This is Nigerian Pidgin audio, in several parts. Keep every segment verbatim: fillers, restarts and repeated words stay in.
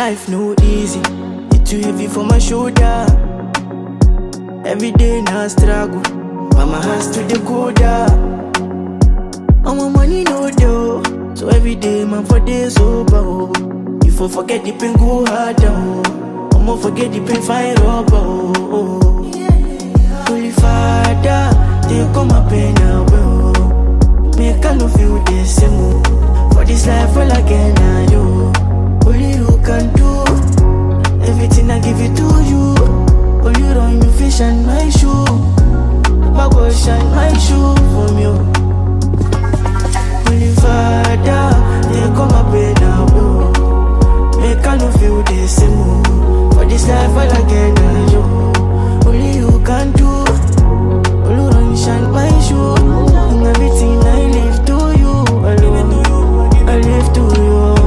Life no easy, it too heavy for my shoulder. Every day na struggle, but my hands to the coda. All my money no dough, so every day man for days sober. Oh. You for forget the pain go harder. Oh. I'ma forget the pain find rubber. Oh. Holy Father, take all my pain away. Oh. Make I no feel the same. Oh. For this life all again now you. Only you can do everything I give it to you. All you run you fish and my shoe. My boy shine my shoe from you. Holy Father, take all my pain away. Make I no feel the same. Oh. For this life all again now you. Only you can do. All you run you shine my shoe. And everything I live to you alone. I live to you.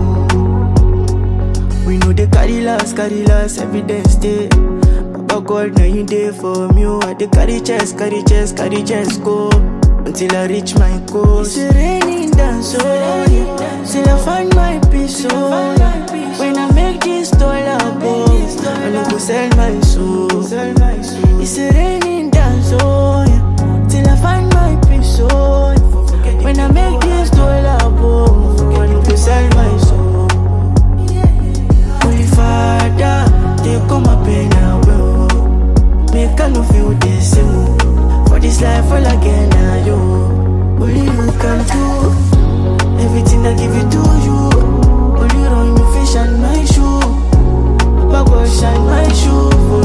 We know they carry last, carry last, evidence day. Papa God, now you there for me. I dey carry chest, carry chest, carry chest, go until I reach my goal. It's raining down so yeah. Till I find my peace, so when I make this dollar, I no go sell my soul. It's raining down so yeah. Till I find my peace, so when I make this dollar, I no go sell my soul. Father, take all my pain away. Make I no feel the same. For this life all again now you. Only you can do everything I give it to you. Only run you fish and my shoe. Papa go shine my shoe for